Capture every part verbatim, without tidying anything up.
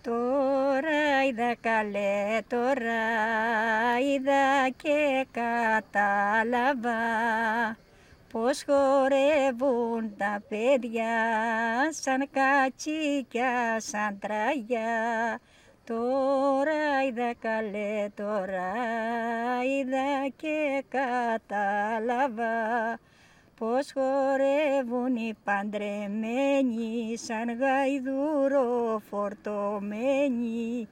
Τώρα είδα καλέ, τώρα είδα και κατάλαβα πως χορεύουν τα παιδιά σαν κατσίκια, σαν τραγιά. Τώρα είδα καλέ, τώρα είδα και κατάλαβα πως χορεύουν οι παντρεμένοι σαν γαϊδούρο φορτωμένοι.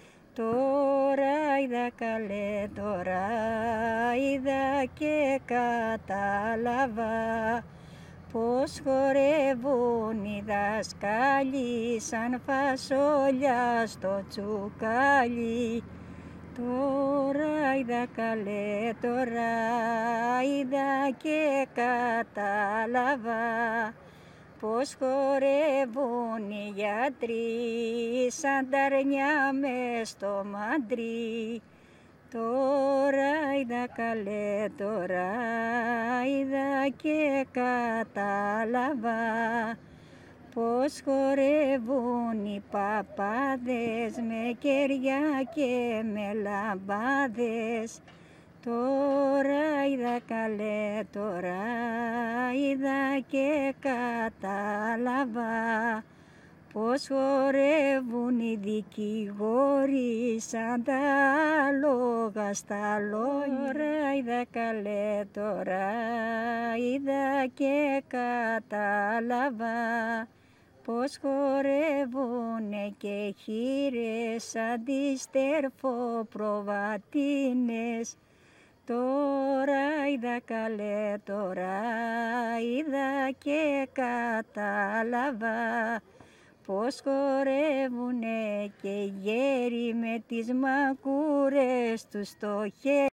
Τώρα είδα καλέ, τώρα είδα και κατάλαβα πως χορεύουν οι δασκάλοι σαν φασόλια στο τσουκάλι. Τώρα είδα καλέ, τώρα είδα και κατάλαβα πως χορεύουν οι γιατροί σαν τα αρνιά μες στο μαντρί. Τώρα είδα καλέ, τώρα είδα και κατάλαβα πως χορεύουν οι παπάδες με κεριά και με λαμπάδες. Τώρα είδα καλέ, τώρα είδα και κατάλαβα πως χορεύουν οι δικηγόροι σαν τα άλογα στα λόγια. Τώρα είδα καλέ, τώρα είδα και κατάλαβα πως χορεύουνε και χήρες σαν τις τερφοπροβατίνες. Τώρα είδα καλέ, τώρα είδα και κατάλαβα πως χορεύουνε και γέροι με τις μακούρες τους στο χέρι.